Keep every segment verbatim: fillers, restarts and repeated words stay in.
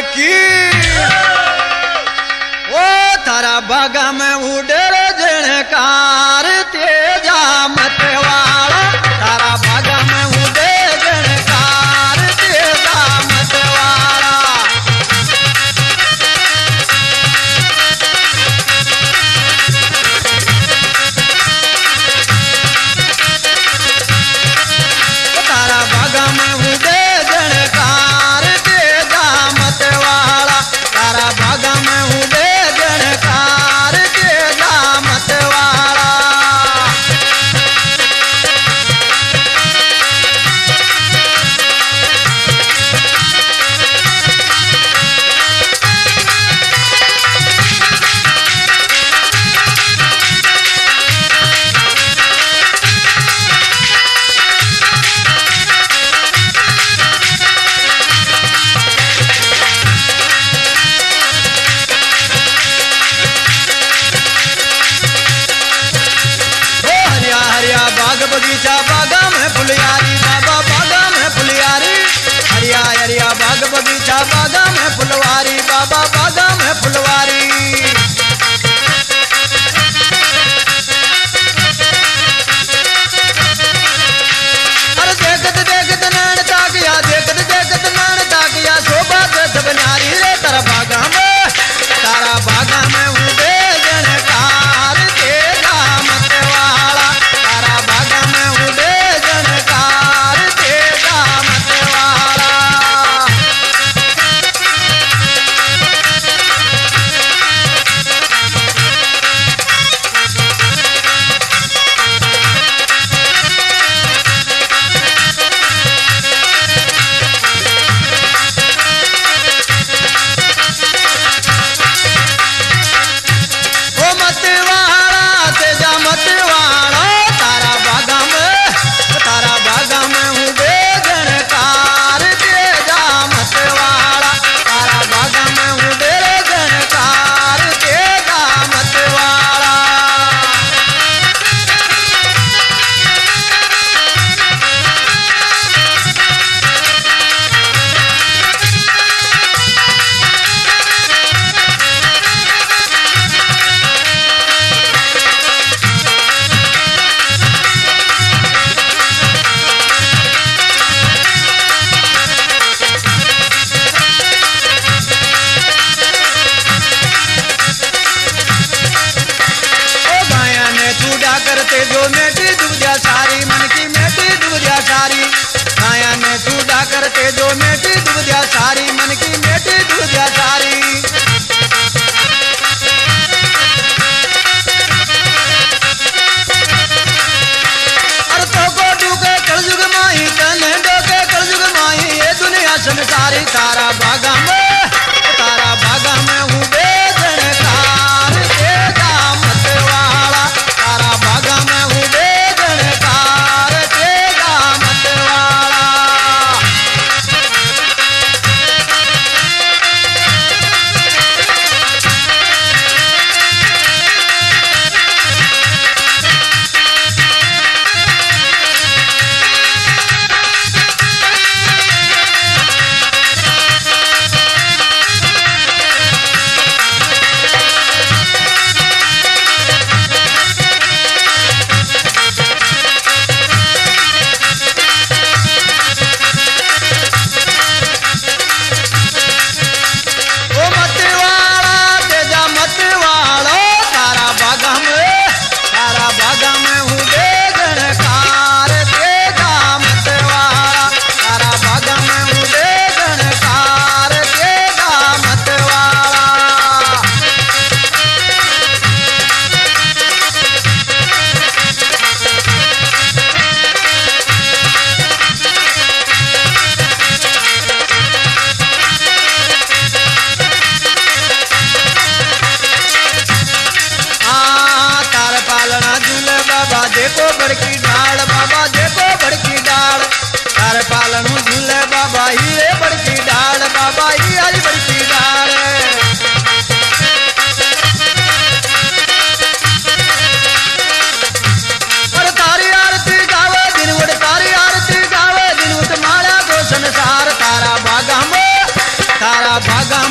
की ओ तारा बागा में उड़र जनकार तेजा मतवाला तारा बागा में उड़े जनकार तेजा मतवाला तारा बागा में उड़े जनकार तेजा मतवाला तारा बागा में उड़े जनकार तेजा मतवाला बाग बगीचा बागा में फुलयारी बाबा बागा में फुलयारी हरिया हरिया बाग बगीचा बागा में फुलवारी बाबा बागा में फुलवारी अरे देखत देखत नैन ताकिया देखत देखत नैन ताकिया शोभा सब नारी रे तारा बागा में तारा बागा में उड़े जनकार तेरा मतवाला तारा बागा में उड़े जनकार तेरा मतवाला ओ मतवाला तेजा मतवाला तारा बागा में तारा बागा में उड़े जनकार तेजा मतवाला तारा बागा में उड़े जनकार तेजा मतवाला ओ गाया ने चूड़ा करते जो मेटी दूजा सारी मन की मेटी दूजा सारी गाया ने चूड़ा करते जो मेटी दूजा सारी मन की मेटी दूजा सारी अरे तो को डूके कलयुग माही तन डोके कलयुग माही ये दुनिया संसारी तारा बागा में तारा बागा में उड़े जनकार तेजा मतवाला तारा बागा में उड़े जनकार तेजा मतवाला ओ मतवाला तेजा मतवाला तारा बागा में तारा बागा में उड़े जनकार तेजा मतवाला तारा बागा में उड़े जनकार तेजा मतवाला हाँ तार पालना झूले बाबा देखो बड़की डाल बाबा देखो बड़की डाल तार पालनू झूले बाबा हीरे बड़की डाल बाबा ही आई बड़की डाल अरे तारी आरती गावे दिन उड़ तारी आरती गावे दिन उठ माला को संसार तारा बागा में तारा बागा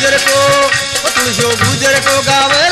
गुजर को तुलसियो गुजर को गावे